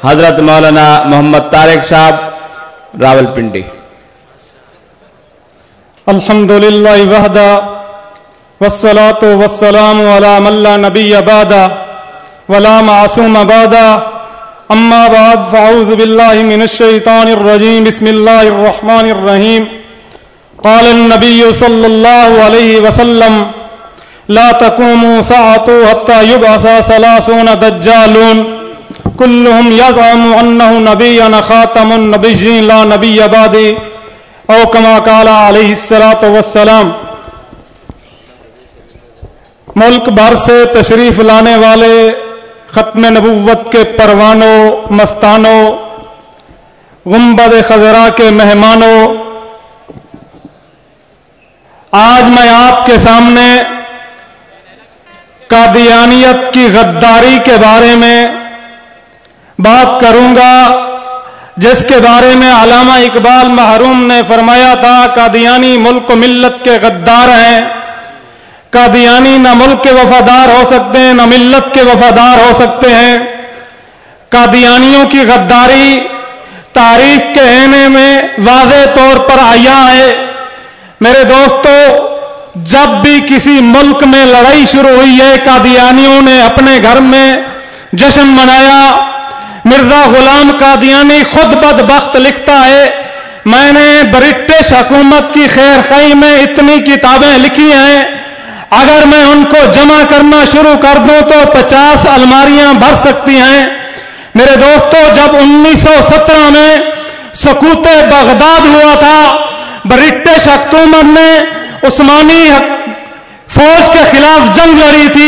حضرت مولانا محمد طارق صاحب راولپنڈی۔ الحمدللہ وحدہ والصلاة والسلام علی من لا نبی بعدہ ولا معصوم بعدہ، اما بعد فاعوذ باللہ من الشیطان الرجیم، بسم اللہ الرحمن الرحیم۔ قال النبی صلی اللہ علیہ وسلم لا تقوم ساعة حتى يبعث 30 دجالون كلهم يزعم أنه نبي أنا خاتم النبيين لا نبي بعدي، او كما قال علیہ الصلوۃ والسلام۔ ملک بھر سے تشریف لانے والے ختم نبوت کے پروانوں، مستانوں، گنبد خضرا کے مہمانوں، آج میں آپ کے سامنے قادیانیت کی غداری کے بارے میں بات کروں گا، جس کے بارے میں علامہ اقبال محروم نے فرمایا تھا قادیانی ملک و ملت کے غدار ہیں، قادیانی نہ ملک کے وفادار ہو سکتے ہیں نہ ملت کے وفادار ہو سکتے ہیں۔ قادیانیوں کی غداری تاریخ کے آئینے میں واضح طور پر عیاں ہے۔ میرے دوستو، جب بھی کسی ملک میں لڑائی شروع ہوئی ہے، قادیانیوں نے اپنے گھر میں جشن منایا۔ مرزا غلام قادیانی خود بدبخت لکھتا ہے، میں نے برٹش حکومت کی خیر خواہی میں اتنی کتابیں لکھی ہیں، اگر میں ان کو جمع کرنا شروع کر دوں تو 50 الماریاں بھر سکتی ہیں۔ میرے دوستو، جب 1917 میں سقوط بغداد ہوا تھا، برٹش حکومت نے عثمانی فوج کے خلاف جنگ لڑی تھی،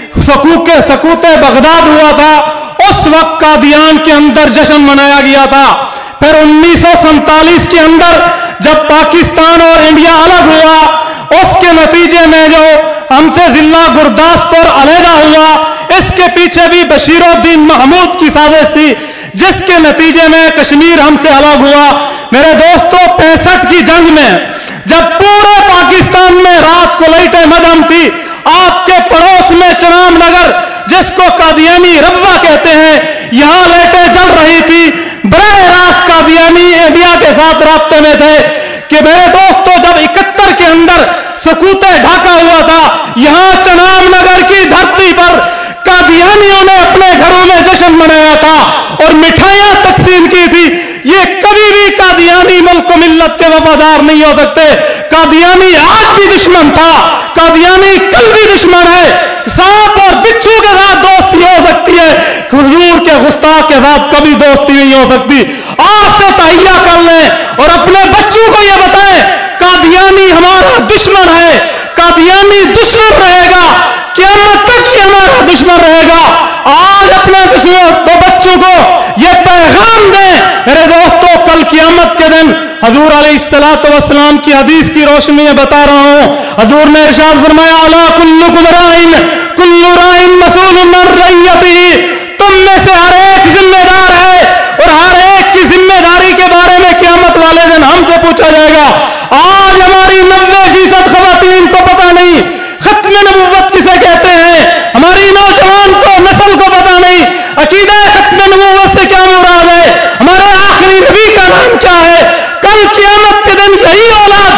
سقوط بغداد ہوا تھا، اس وقت قادیان کے اندر جشن منایا گیا تھا۔ پھر 1947 کے اندر جب پاکستان اور انڈیا الگ ہوا، اس کے نتیجے میں جو ہم سے ضلع گرداسپور علیحدہ ہوا، اس کے پیچھے بھی بشیر الدین محمود کی سازش تھی، جس کے نتیجے میں کشمیر ہم سے الگ ہوا۔ میرے دوستو، 65 کی جنگ میں جب پورے پاکستان میں رات کو لائٹیں مدھم تھی، آپ کے پڑوس میں چنام نگر، جس کو قادیانی ربوہ کہتے ہیں، یہاں لائٹیں جل رہی تھی۔ براہ راست قادیانی انڈیا کے ساتھ رابطے میں تھے کہ میرے دوستو، جب 71 کے اندر سقوط ڈھاکہ ہوا تھا، یہاں چنام نگر کی دھرتی پر قادیانیوں نے اپنے گھروں میں جشن منایا تھا اور مٹھائیاں تقسیم کی تھی۔ یہ کبھی بھی قادیانی ملک و ملت کے وفادار نہیں ہو سکتے۔ قادیانی آج بھی دشمن تھا، قادیانی کل بھی دشمن ہے۔ سانپ اور بچھو کے ساتھ دوستی ہو سکتی ہے، حضور کے گستاخ کے ساتھ کبھی دوستی نہیں ہو سکتی۔ آج سے تہیہ کر لیں اور اپنے بچوں کو یہ بتائیں، قادیانی ہمارا دشمن ہے، قادیانی دشمن رہے گا، قیامت تک یہ ہمارا دشمن رہے گا۔ آج اپنے بچوں کو یہ پیغام دیں۔ میرے دوستو، کل قیامت کے دن حضور علیہ السلام کی حدیث کی روشنی میں بتا رہا ہوں، حضور نے ارشاد فرمایا، الا کلکم راعٍ کل راعٍ مسئول عن رعیتہ، تم میں سے ہر ایک ذمہ دار ہے اور ہر ایک کی ذمہ داری کے بارے میں قیامت والے دن ہم سے پوچھا جائے گا۔ آج ہماری 90% خواتین کو پتہ نہیں ختم نبوت کسے کہتے ہیں، ہماری نوجوان کو نسل کو پتہ نہیں عقیدہ ختم نبوت سے کیا مراد ہے، ہمارے آخری نبی کا نام کیا ہے۔ کل قیامت کے دن یہی اولاد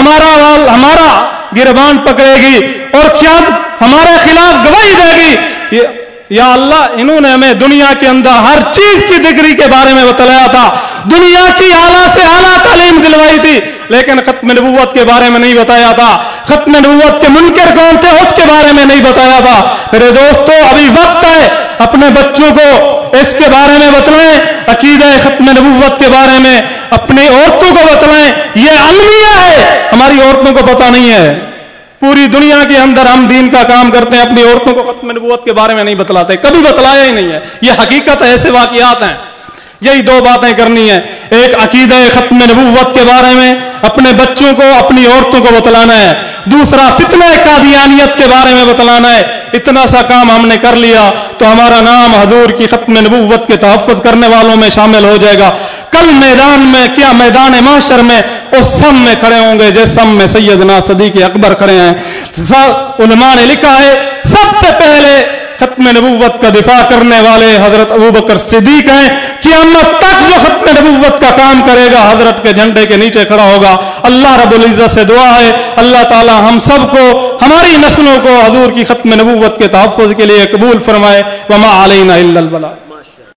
ہمارا گربان پکڑے گی اور کیا ہمارے خلاف گواہی دے گی۔ یا اللہ، انہوں نے ہمیں دنیا کے اندر ہر چیز کی ڈگری کے بارے میں بتلایا تھا، دنیا کی اعلیٰ سے اعلیٰ تعلیم دلوائی تھی، لیکن ختم نبوت کے بارے میں نہیں بتایا تھا۔ ختم نبوت کے منکر کون تھے، اس کے بارے میں نہیں بتایا تھا۔ میرے دوستو، ابھی وقت ہے، اپنے بچوں کو اس کے بارے میں بتلائیں، عقیدہ ختم نبوت کے بارے میں اپنی عورتوں کو بتلائیں۔ یہ المیہ ہے، ہماری عورتوں کو پتہ نہیں ہے۔ پوری دنیا کے اندر ہم دین کا کام کرتے ہیں، اپنی عورتوں کو ختم نبوت کے بارے میں نہیں بتلاتے، کبھی بتلایا ہی نہیں ہے۔ یہ حقیقت ہے، ایسے واقعات ہیں۔ یہی دو باتیں کرنی ہے، ایک عقیدہ ختم نبوت کے بارے میں اپنے بچوں کو، اپنی عورتوں کو بتلانا ہے، دوسرا فتنہ قادیانیت کے بارے میں بتلانا ہے۔ اتنا سا کام ہم نے کر لیا تو ہمارا نام حضور کی ختم نبوت کے تحفظ کرنے والوں میں شامل ہو جائے گا۔ کل میدان میں، کیا میدان محشر میں اس سم میں کھڑے ہوں گے جس سم میں سیدنا صدیق اکبر کھڑے ہیں۔ علماء نے لکھا ہے، سب سے پہلے खत्म नबूवत का दिफा करने वाले हजरत अबू बकर सिद्दीक हैं। क़यामत तक जो खत्म नबूवत का काम करेगा हजरत के झंडे के नीचे खड़ा होगा। अल्लाह रब्बुल इज्जत से दुआ है अल्लाह ताला हम सबको हमारी नस्लों को हजूर की खत्म नबूवत के तहफ़्फ़ुज़ के लिए कबूल फरमाए। वमा अलैना इल्लल बलाग।